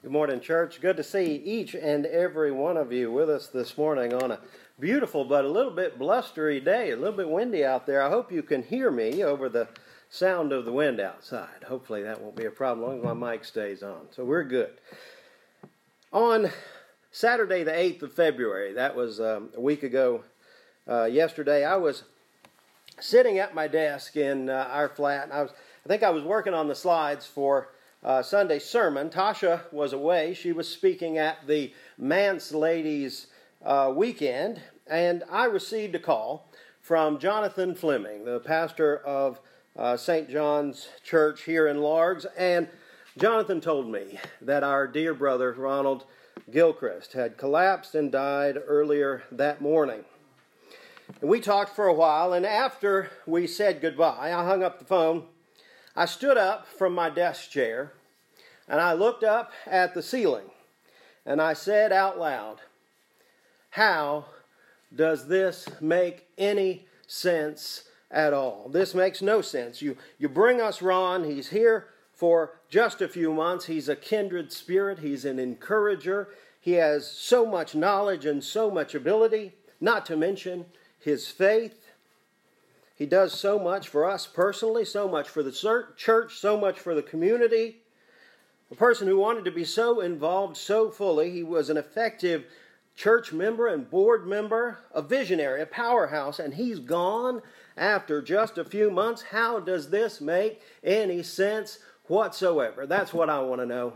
Good morning, church. Good to see each and every one of you with us this morning on a beautiful but a little bit blustery day, a little bit windy out there. I hope you can hear me over the sound of the wind outside. Hopefully that won't be a problem as long as my mic stays on. So we're good. On Saturday the 8th of February, that was a week ago yesterday, I was sitting at my desk in our flat. And I think I was working on the slides for Sunday's sermon. Tasha was away. She was speaking at the Manse Ladies weekend, and I received a call from Jonathan Fleming, the pastor of St. John's Church here in Largs, and Jonathan told me that our dear brother Ronald Gilchrist had collapsed and died earlier that morning. And we talked for a while, and after we said goodbye, I hung up the phone. I stood up from my desk chair, and I looked up at the ceiling, and I said out loud, "How does this make any sense at all? This makes no sense. You bring us Ron. He's here for just a few months. He's a kindred spirit. He's an encourager. He has so much knowledge and so much ability, not to mention his faith. He does so much for us personally, so much for the church, so much for the community. A person who wanted to be so involved so fully. He was an effective church member and board member, a visionary, a powerhouse, and he's gone after just a few months. How does this make any sense whatsoever?" That's what I want to know.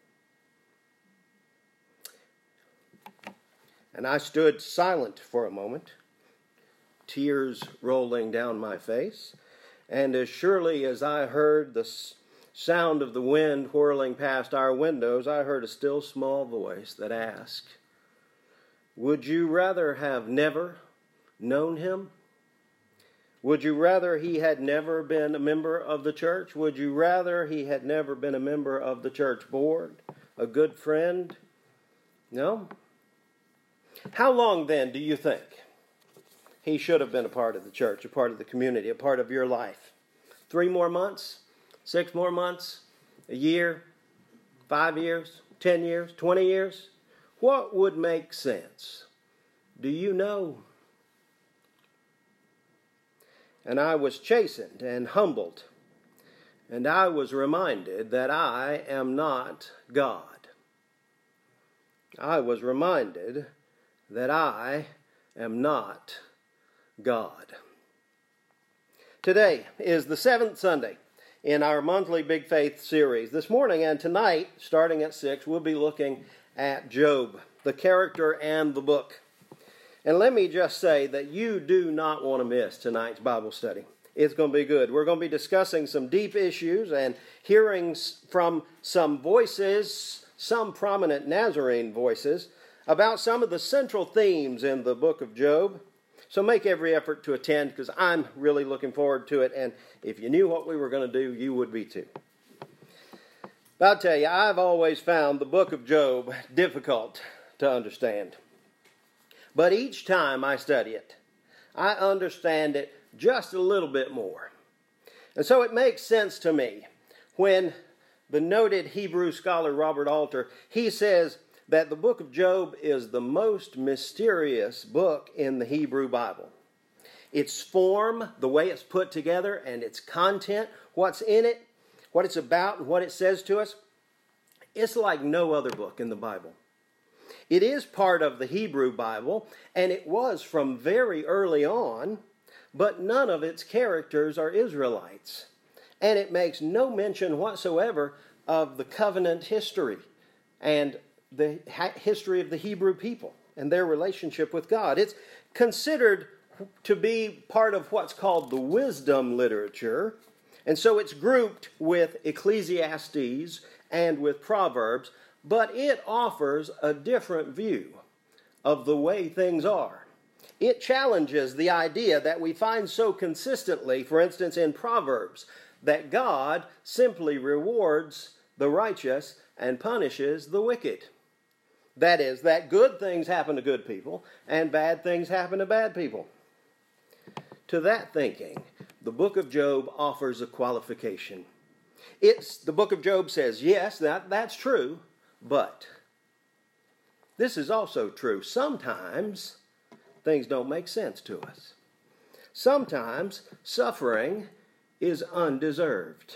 And I stood silent for a moment, tears rolling down my face, and as surely as I heard the sound of the wind whirling past our windows, I heard a still small voice that asked, "Would you rather have never known him? Would you rather he had never been a member of the church? Would you rather he had never been a member of the church board, a good friend? No? How long then do you think he should have been a part of the church, a part of the community, a part of your life? 3 more months? 6 more months? A year? 5 years? 10 years? 20 years? What would make sense? Do you know?" And I was chastened and humbled, and I was reminded that I am not God. I was reminded that I am not God. Today is the 7th Sunday in our monthly Big Faith series. This morning and tonight, starting at 6, we'll be looking at Job, the character and the book. And let me just say that you do not want to miss tonight's Bible study. It's going to be good. We're going to be discussing some deep issues and hearing from some voices, some prominent Nazarene voices, about some of the central themes in the book of Job. So make every effort to attend, because I'm really looking forward to it. And if you knew what we were going to do, you would be too. But I'll tell you, I've always found the book of Job difficult to understand. But each time I study it, I understand it just a little bit more. And so it makes sense to me when the noted Hebrew scholar Robert Alter, he says that the book of Job is the most mysterious book in the Hebrew Bible. Its form, the way it's put together, and its content, what's in it, what it's about, and what it says to us, it's like no other book in the Bible. It is part of the Hebrew Bible, and it was from very early on, but none of its characters are Israelites. And it makes no mention whatsoever of the covenant history and the history of the Hebrew people and their relationship with God. It's considered to be part of what's called the wisdom literature, and so it's grouped with Ecclesiastes and with Proverbs, but it offers a different view of the way things are. It challenges the idea that we find so consistently, for instance, in Proverbs, that God simply rewards the righteous and punishes the wicked. That is, that good things happen to good people and bad things happen to bad people. To that thinking, the book of Job offers a qualification. The book of Job says, yes, that's true, But this is also true. Sometimes things don't make sense to us. Sometimes suffering is undeserved.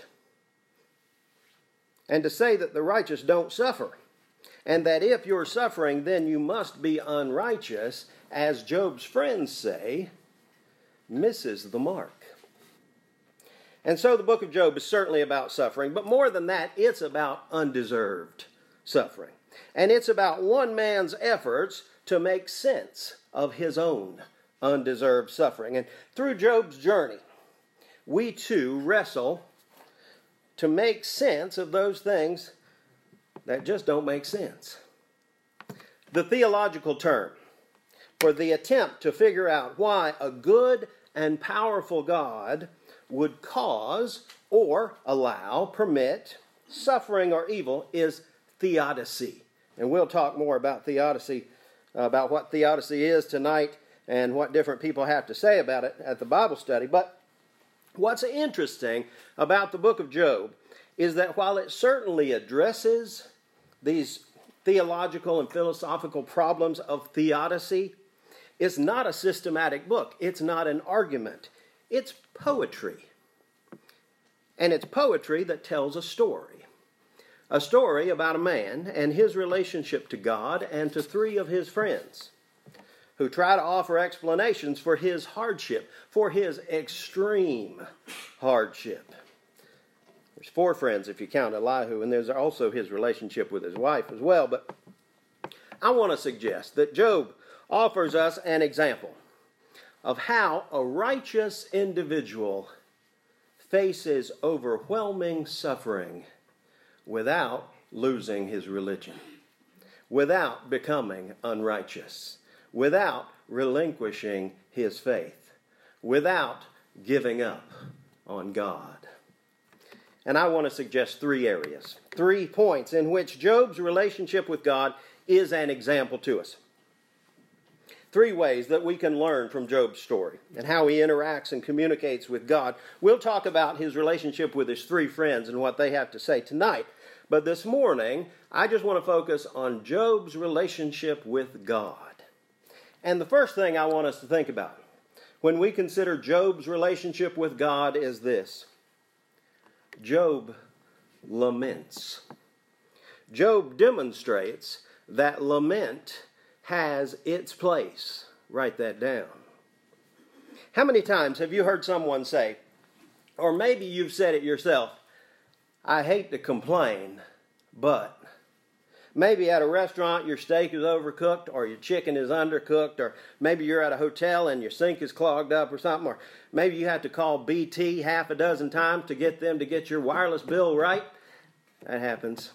And to say that the righteous don't suffer, and that if you're suffering, then you must be unrighteous, as Job's friends say, misses the mark. And so the book of Job is certainly about suffering, but more than that, it's about undeserved suffering. And it's about one man's efforts to make sense of his own undeserved suffering. And through Job's journey, we too wrestle to make sense of those things that just don't make sense. The theological term for the attempt to figure out why a good and powerful God would cause or allow, permit, suffering or evil is theodicy. And we'll talk more about theodicy, about what theodicy is tonight and what different people have to say about it at the Bible study. But what's interesting about the book of Job is that while it certainly addresses these theological and philosophical problems of theodicy, it's not a systematic book. It's not an argument. It's poetry. And it's poetry that tells a story. A story about a man and his relationship to God and to three of his friends who try to offer explanations for his hardship, for his extreme hardship. There's four friends if you count Elihu, and there's also his relationship with his wife as well. But I want to suggest that Job offers us an example of how a righteous individual faces overwhelming suffering without losing his religion, without becoming unrighteous, without relinquishing his faith, without giving up on God. And I want to suggest 3 areas, 3 points in which Job's relationship with God is an example to us. 3 ways that we can learn from Job's story and how he interacts and communicates with God. We'll talk about his relationship with his 3 friends and what they have to say tonight. But this morning, I just want to focus on Job's relationship with God. And the first thing I want us to think about when we consider Job's relationship with God is this. Job laments. Job demonstrates that lament has its place. Write that down. How many times have you heard someone say, or maybe you've said it yourself, I hate to complain, but maybe at a restaurant your steak is overcooked or your chicken is undercooked, or maybe you're at a hotel and your sink is clogged up or something, or maybe you have to call BT half a dozen times to get them to get your wireless bill right. That happens.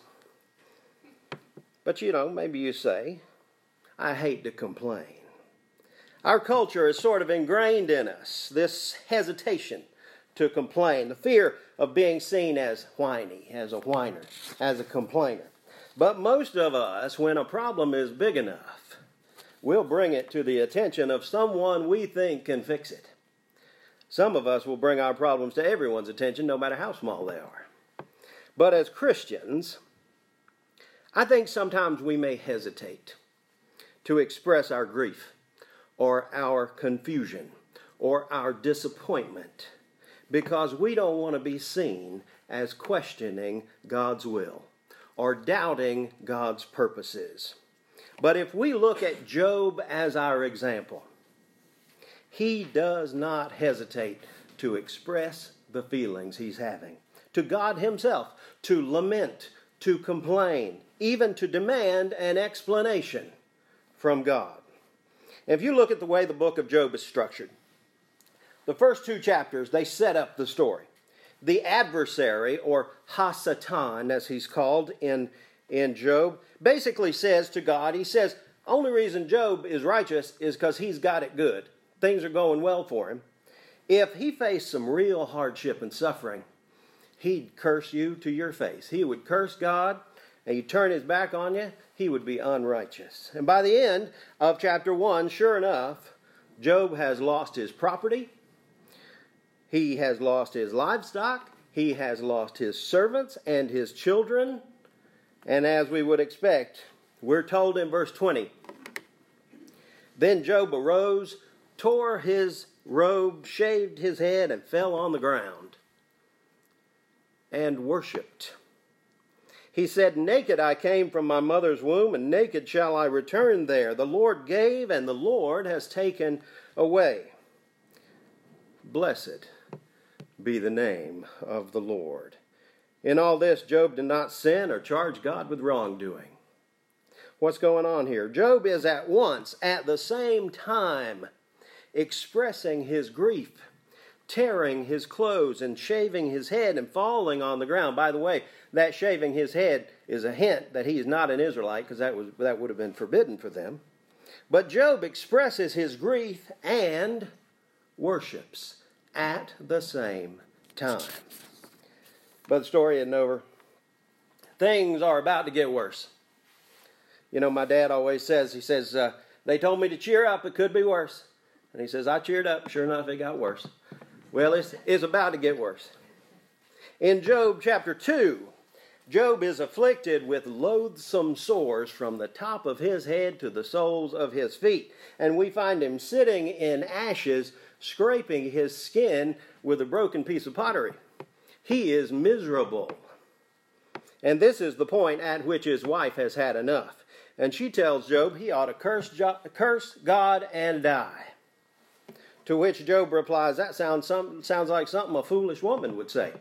But maybe you say, I hate to complain. Our culture is sort of ingrained in us, this hesitation to complain, the fear of being seen as whiny, as a whiner, as a complainer. But most of us, when a problem is big enough, we'll bring it to the attention of someone we think can fix it. Some of us will bring our problems to everyone's attention, no matter how small they are. But as Christians, I think sometimes we may hesitate to express our grief or our confusion or our disappointment because we don't want to be seen as questioning God's will or doubting God's purposes. But if we look at Job as our example, he does not hesitate to express the feelings he's having to God himself, to lament, to complain, even to demand an explanation from God. If you look at the way the book of Job is structured, the first 2 chapters, they set up the story. The adversary, or Hasatan, as he's called in Job, basically says to God, he says, only reason Job is righteous is because he's got it good. Things are going well for him. If he faced some real hardship and suffering, he'd curse you to your face. He would curse God, and he'd turn his back on you. He would be unrighteous. And by the end of chapter 1, sure enough, Job has lost his property. He has lost his livestock. He has lost his servants and his children. And as we would expect, we're told in verse 20, then Job arose, tore his robe, shaved his head, and fell on the ground and worshipped. He said, naked I came from my mother's womb, and naked shall I return there. The Lord gave, and the Lord has taken away. Blessed be the name of the Lord. In all this, Job did not sin or charge God with wrongdoing. What's going on here? Job is at once, at the same time, expressing his grief, tearing his clothes and shaving his head and falling on the ground. By the way, that shaving his head is a hint that he's not an Israelite, because that would have been forbidden for them. But Job expresses his grief and worships at the same time. But the story isn't over. Things are about to get worse. You know, my dad always says, they told me to cheer up, it could be worse. And he says, I cheered up. Sure enough, it got worse. Well, it's about to get worse. In Job chapter 2, Job is afflicted with loathsome sores from the top of his head to the soles of his feet. And we find him sitting in ashes, scraping his skin with a broken piece of pottery. He is miserable. And this is the point at which his wife has had enough. And she tells Job he ought to curse God and die. To which Job replies, that sounds like something a foolish woman would say.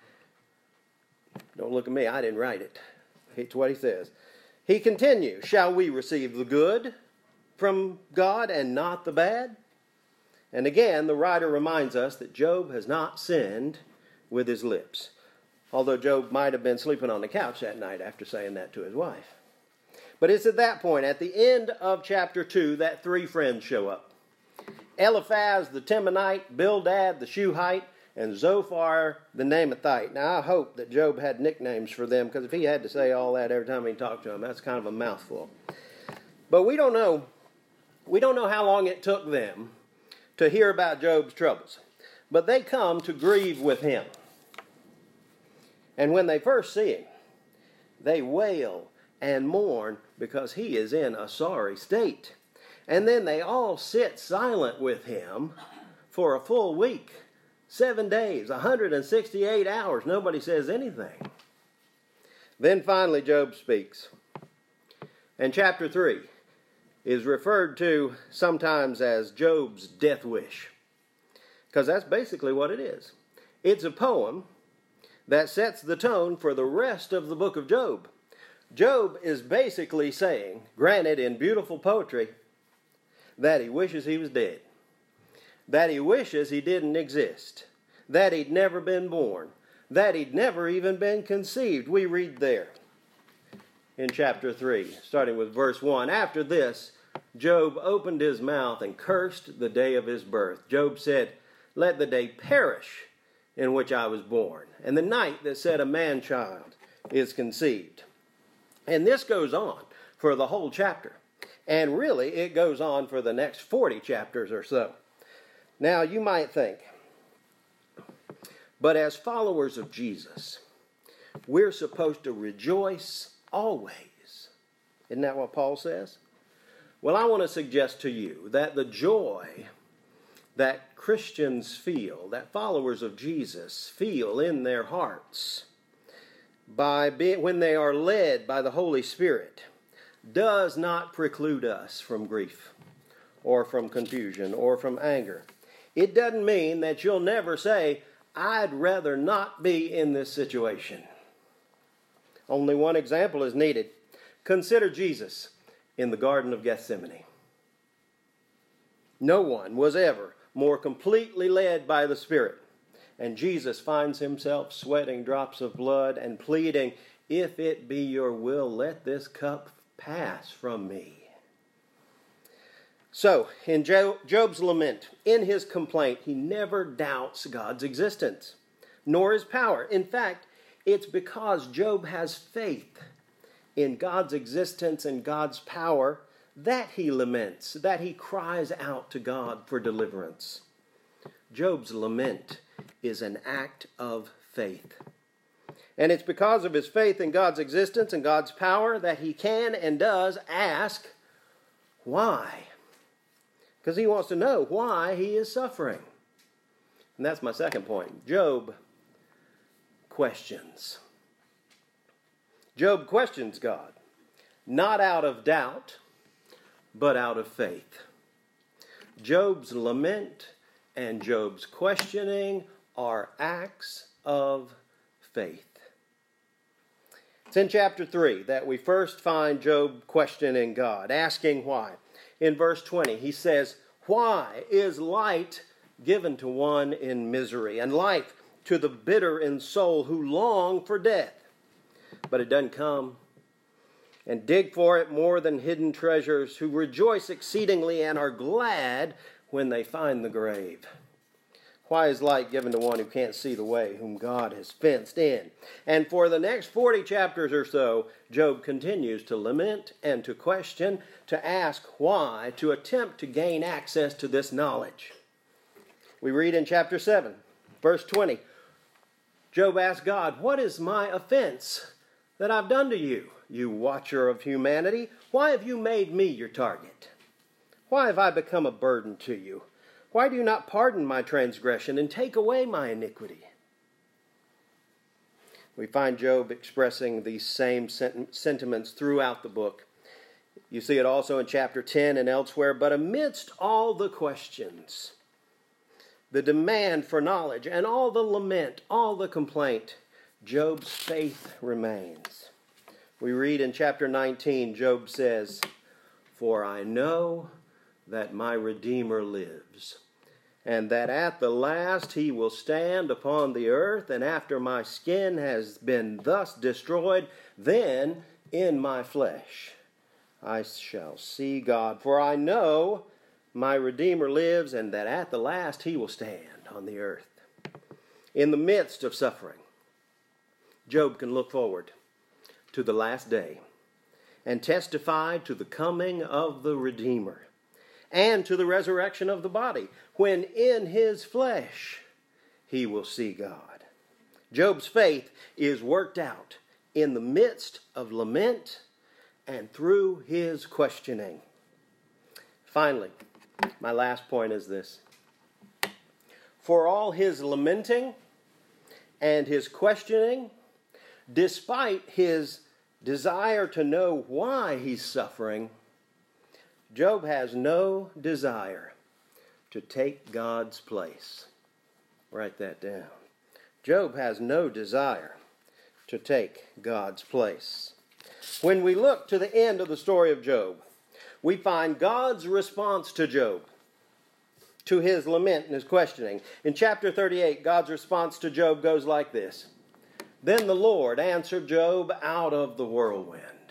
Don't look at me, I didn't write it. It's what he says. He continues, shall we receive the good from God and not the bad? And again, the writer reminds us that Job has not sinned with his lips. Although Job might have been sleeping on the couch that night after saying that to his wife. But it's at that point, at the end of chapter 2, that three friends show up. Eliphaz the Temanite, Bildad the Shuhite, and Zophar the Naamathite. Now I hope that Job had nicknames for them, because if he had to say all that every time he talked to them, that's kind of a mouthful. But we don't know how long it took them to hear about Job's troubles. But they come to grieve with him. And when they first see him, they wail and mourn because he is in a sorry state. And then they all sit silent with him for a full week, 7 days, 168 hours. Nobody says anything. Then finally Job speaks. And chapter 3 is referred to sometimes as Job's death wish, because that's basically what it is. It's a poem that sets the tone for the rest of the book of Job. Job is basically saying, granted in beautiful poetry, that he wishes he was dead, that he wishes he didn't exist, that he'd never been born, that he'd never even been conceived. We read there in chapter 3, starting with verse 1. After this, Job opened his mouth and cursed the day of his birth. Job said, let the day perish in which I was born, and the night that said a man-child is conceived. And this goes on for the whole chapter. And really, it goes on for the next 40 chapters or so. Now, you might think, but as followers of Jesus, we're supposed to rejoice always. Isn't that what Paul says? Well, I want to suggest to you that the joy that Christians feel, that followers of Jesus feel in their hearts when they are led by the Holy Spirit, does not preclude us from grief or from confusion or from anger. It doesn't mean that you'll never say, I'd rather not be in this situation. Only one example is needed. Consider Jesus in the Garden of Gethsemane. No one was ever more completely led by the Spirit. And Jesus finds himself sweating drops of blood and pleading, if it be your will, let this cup pass from me. So, in Job's lament, in his complaint, he never doubts God's existence, nor his power. In fact, it's because Job has faith in God's existence and God's power that he laments, that he cries out to God for deliverance. Job's lament is an act of faith. And it's because of his faith in God's existence and God's power that he can and does ask why. Because he wants to know why he is suffering. And that's my second point. Job questions. Job questions God, not out of doubt, but out of faith. Job's lament and Job's questioning are acts of faith. It's in chapter 3 that we first find Job questioning God, asking why. In verse 20, he says, "Why is light given to one in misery, and life to the bitter in soul who long for death? But it doesn't come, and dig for it more than hidden treasures, who rejoice exceedingly and are glad when they find the grave. Why is light given to one who can't see the way, whom God has fenced in?" And for the next 40 chapters or so, Job continues to lament and to question, to ask why, to attempt to gain access to this knowledge. We read in chapter 7, verse 20, Job asked God, "What is my offense that I've done to you, you watcher of humanity? Why have you made me your target? Why have I become a burden to you? Why do you not pardon my transgression and take away my iniquity?" We find Job expressing these same sentiments throughout the book. You see it also in chapter 10 and elsewhere. But amidst all the questions, the demand for knowledge, and all the lament, all the complaint, Job's faith remains. We read in chapter 19, Job says, "For I know that my Redeemer lives, and that at the last he will stand upon the earth, and after my skin has been thus destroyed, then in my flesh I shall see God. For I know my Redeemer lives, and that at the last he will stand on the earth." In the midst of suffering, Job can look forward to the last day and testify to the coming of the Redeemer and to the resurrection of the body, when in his flesh he will see God. Job's faith is worked out in the midst of lament and through his questioning. Finally, my last point is this. For all his lamenting and his questioning, despite his desire to know why he's suffering, Job has no desire to take God's place. Write that down. Job has no desire to take God's place. When we look to the end of the story of Job, we find God's response to Job, to his lament and his questioning. In chapter 38, God's response to Job goes like this. "Then the Lord answered Job out of the whirlwind."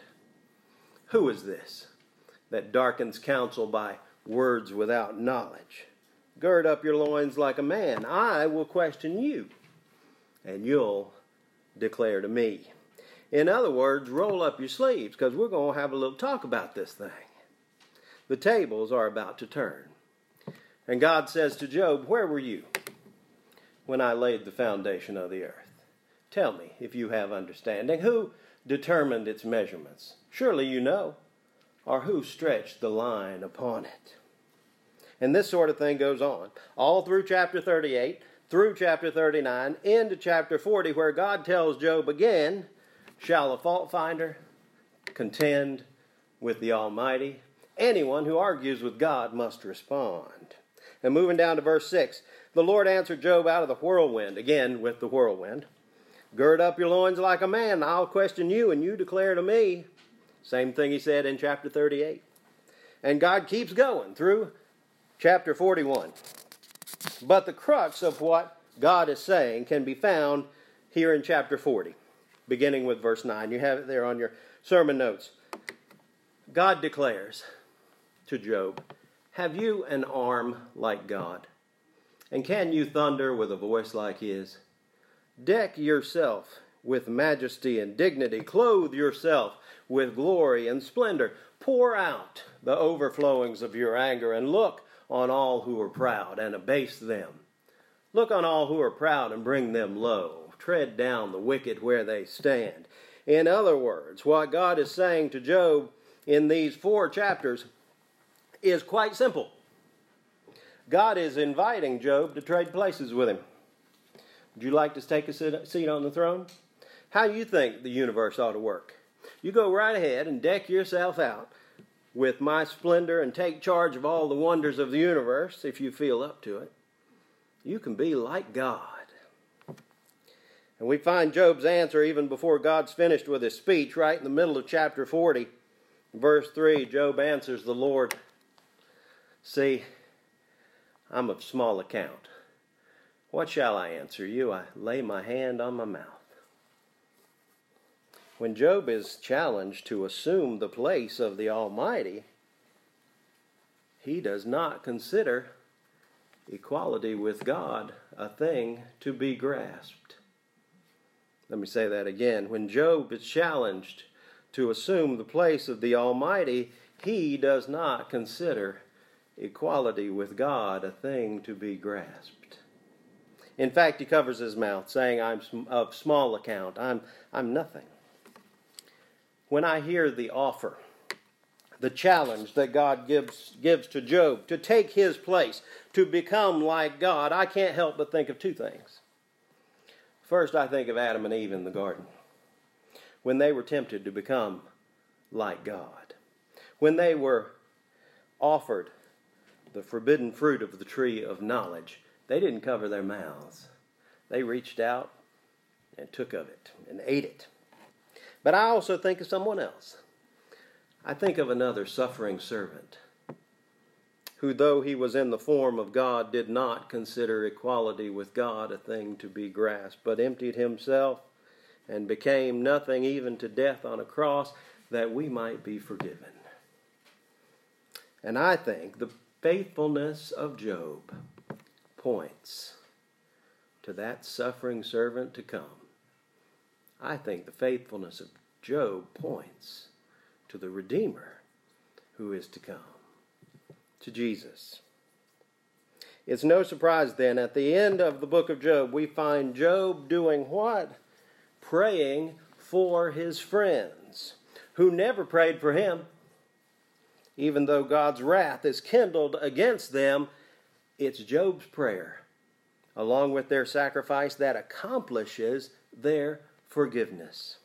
Who is this that darkens counsel by words without knowledge? Gird up your loins like a man. I will question you, and you'll declare to me. In other words, roll up your sleeves, because we're going to have a little talk about this thing. The tables are about to turn. And God says to Job, "Where were you when I laid the foundation of the earth? Tell me if you have understanding. Who determined its measurements? Surely you know. Or who stretched the line upon it?" And this sort of thing goes on all through chapter 38, through chapter 39, into chapter 40, where God tells Job again, "Shall a fault finder contend with the Almighty? Anyone who argues with God must respond." And moving down to verse 6, the Lord answered Job out of the whirlwind, again with the whirlwind. "Gird up your loins like a man. I'll question you, and you declare to me." Same thing he said in chapter 38. And God keeps going through chapter 41. But the crux of what God is saying can be found here in chapter 40, beginning with verse 9. You have it there on your sermon notes. God declares to Job, "Have you an arm like God? And can you thunder with a voice like his? Deck yourself with majesty and dignity. Clothe yourself with glory and splendor. Pour out the overflowings of your anger, and look on all who are proud and abase them. Look on all who are proud and bring them low. tread down the wicked where they stand. In other words, what God is saying to Job in these 4 chapters is quite simple. God is inviting Job to trade places with him. Would you like to take a seat on the throne? How do you think the universe ought to work? You go right ahead and deck yourself out with my splendor and take charge of all the wonders of the universe if you feel up to it. You can be like God. And we find Job's answer even before God's finished with his speech, right in the middle of chapter 40. Verse 3, Job answers the Lord, "See, I'm of small account. What shall I answer you? I lay my hand on my mouth." When Job is challenged to assume the place of the Almighty, he does not consider equality with God a thing to be grasped. Let me say that again. When Job is challenged to assume the place of the Almighty, he does not consider equality with God a thing to be grasped. In fact, he covers his mouth, saying, "I'm of small account. I'm nothing." When I hear the offer, the challenge that God gives to Job to take his place, to become like God, I can't help but think of 2 things. First, I think of Adam and Eve in the garden, when they were tempted to become like God. When they were offered the forbidden fruit of the tree of knowledge, they didn't cover their mouths. They reached out and took of it and ate it. But I also think of someone else. I think of another suffering servant who, though he was in the form of God, did not consider equality with God a thing to be grasped, but emptied himself and became nothing, even to death on a cross, that we might be forgiven. And I think the faithfulness of Job points to that suffering servant to come. I think the faithfulness of Job points to the Redeemer who is to come, to Jesus. It's no surprise then, at the end of the book of Job, we find Job doing what? Praying for his friends, who never prayed for him. Even though God's wrath is kindled against them, it's Job's prayer, along with their sacrifice, that accomplishes their forgiveness.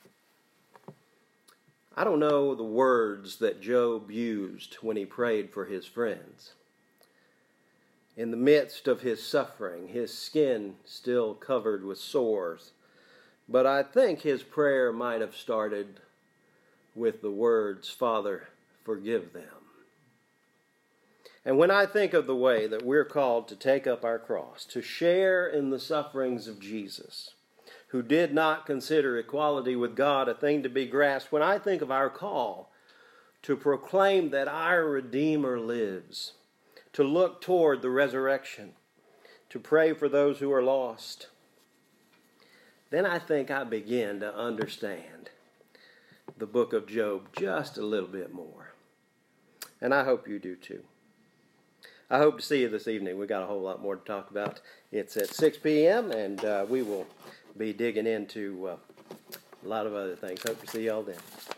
I don't know the words that Job used when he prayed for his friends. In the midst of his suffering, his skin still covered with sores. But I think his prayer might have started with the words, "Father, forgive them." And when I think of the way that we're called to take up our cross, to share in the sufferings of Jesus, who did not consider equality with God a thing to be grasped, when I think of our call to proclaim that our Redeemer lives, to look toward the resurrection, to pray for those who are lost, then I think I begin to understand the book of Job just a little bit more. And I hope you do too. I hope to see you this evening. We've got a whole lot more to talk about. It's at 6 p.m. and we will be digging into a lot of other things. Hope to see you all then.